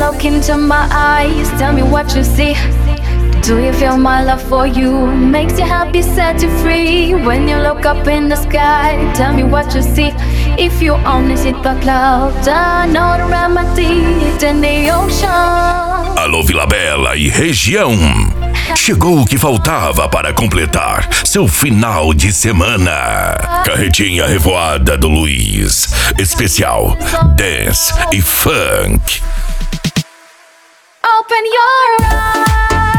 look into my eyes, tell me what you see. Do you feel my love for you? Makes you happy, set you free. When you look up in the sky, tell me what you see. If you only see the clouds, I know the remedy in the ocean. Alô Vila Bela e região. Chegou o que faltava para completar seu final de semana. Carretinha Revoada do Luiz. Especial Dance e Funk. Open your eyes.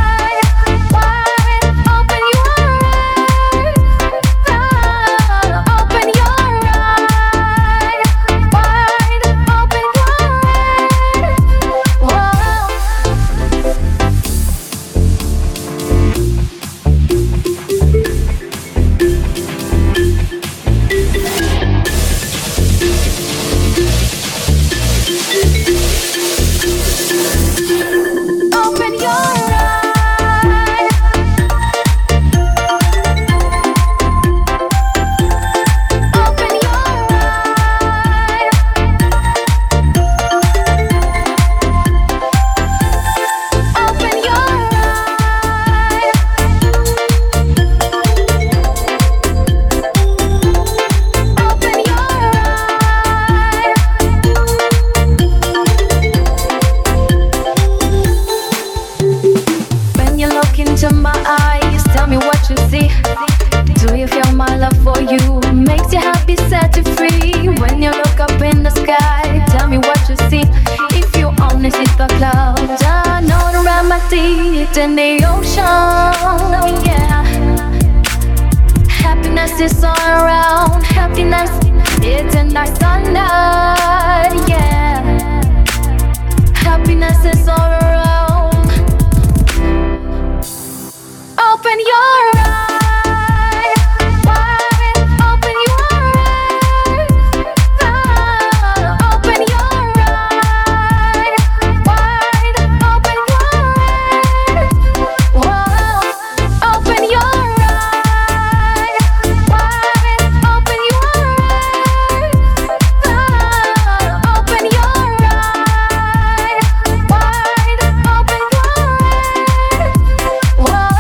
Into my eyes, tell me what you see. Do you feel my love for you? Makes you happy, set you free. When you look up in the sky, tell me what you see. If you only see the clouds, I know the remedy, it's in the ocean. Oh yeah. Happiness is all around. Happiness, it's in our sunlight. Yeah. Happiness is all around. Open your eyes, wide, open your eyes, open your eyes, wide, open your eyes, whoa. Open your eyes, wide, open your eyes, open your eyes, wide, open your eyes, whoa.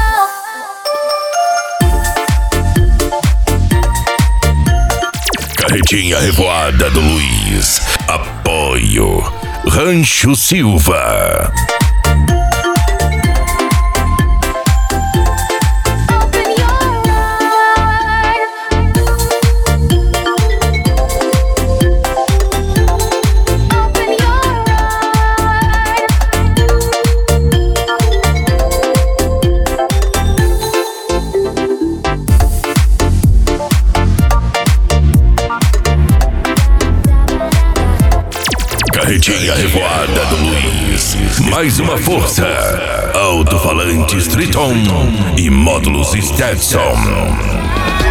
Carretinha Revoada do Luiz. Apoio Rancho Silva. Carretinha Revoada do Luiz. Mais uma força. Alto-falantes Triton e módulos Stetson.